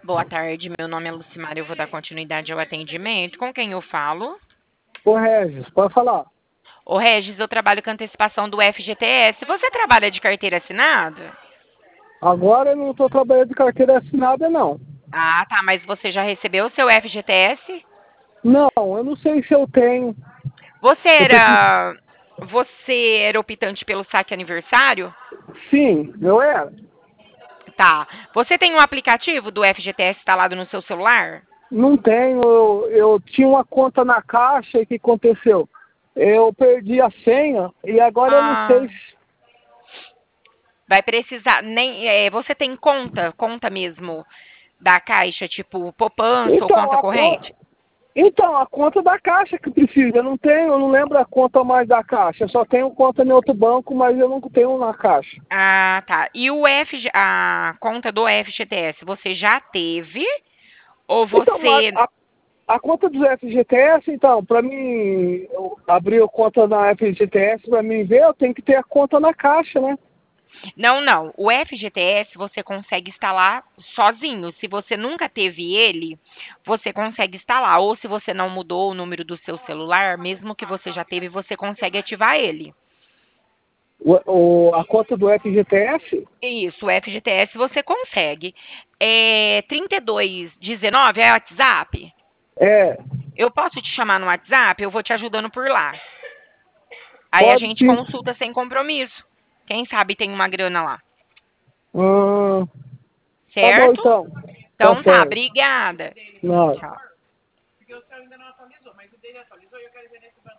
Boa tarde, meu nome é Lucimar, eu vou dar continuidade ao atendimento. Com quem eu falo? Ô Regis, pode falar. Ô Regis, eu trabalho com antecipação do FGTS. Você trabalha de carteira assinada? Agora eu não estou trabalhando de carteira assinada, não. Ah, tá, mas você já recebeu o seu FGTS? Não, eu não sei se eu tenho. Você Eu preciso. era você era optante pelo saque aniversário? Sim, eu era. Tá. Você tem um aplicativo do FGTS instalado no seu celular? Não tenho. Eu tinha uma conta na Caixa e o que aconteceu? Eu perdi a senha e agora eu não sei Ah, se. vai precisar nem você tem conta mesmo da Caixa, tipo poupança ou Então, conta a corrente? conta. Então, a conta da Caixa que precisa. Eu não tenho, eu não lembro a conta mais da Caixa. Eu só tenho conta em outro banco, mas eu não tenho na Caixa. Ah, tá. E a conta do FGTS, você já teve? Ou Então, você. a conta do FGTS, então, para mim eu abrir a conta na FGTS, para mim ver, eu tenho que ter a conta na Caixa, né? Não, não. O FGTS você consegue instalar sozinho. Se você nunca teve ele, você consegue instalar. Ou se você não mudou o número do seu celular, mesmo que você já teve, você consegue ativar ele. A conta do FGTS Isso, o FGTS você consegue. 3219 é WhatsApp? é, Eu posso te chamar no WhatsApp? Eu vou te ajudando por lá. Aí a pode gente sim. consulta sem compromisso. Quem sabe tem uma grana lá, Hum, tá bom certo? então. Tá Então tá, certo. obrigada. Não. Tchau.